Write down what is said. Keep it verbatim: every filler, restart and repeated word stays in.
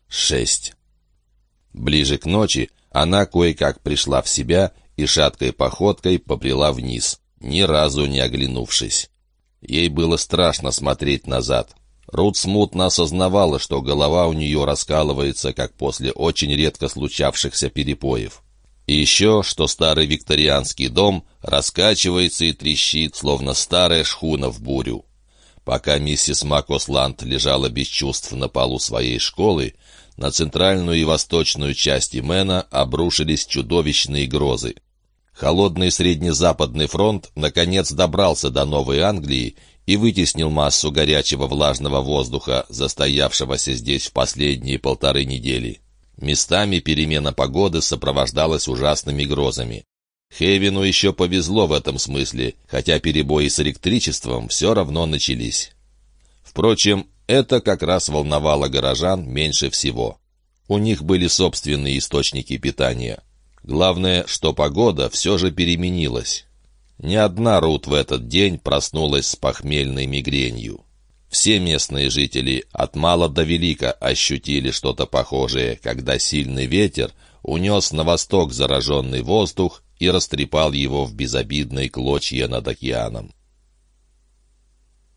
шесть. Ближе к ночи она кое-как пришла в себя и шаткой походкой побрела вниз, ни разу не оглянувшись. Ей было страшно смотреть назад. Рут смутно осознавала, что голова у нее раскалывается, как после очень редко случавшихся перепоев. И еще, что старый викторианский дом раскачивается и трещит, словно старая шхуна в бурю. Пока миссис Макосланд лежала без чувств на полу своей школы, на центральную и восточную части Мэна обрушились чудовищные грозы. Холодный среднезападный фронт наконец добрался до Новой Англии и вытеснил массу горячего влажного воздуха, застоявшегося здесь в последние полторы недели. Местами перемена погоды сопровождалась ужасными грозами. Хейвену еще повезло в этом смысле, хотя перебои с электричеством все равно начались. Впрочем, это как раз волновало горожан меньше всего. У них были собственные источники питания. Главное, что погода все же переменилась. Ни одна Рут в этот день проснулась с похмельной мигренью. Все местные жители от мала до велика ощутили что-то похожее, когда сильный ветер унес на восток зараженный воздух и растрепал его в безобидные клочья над океаном.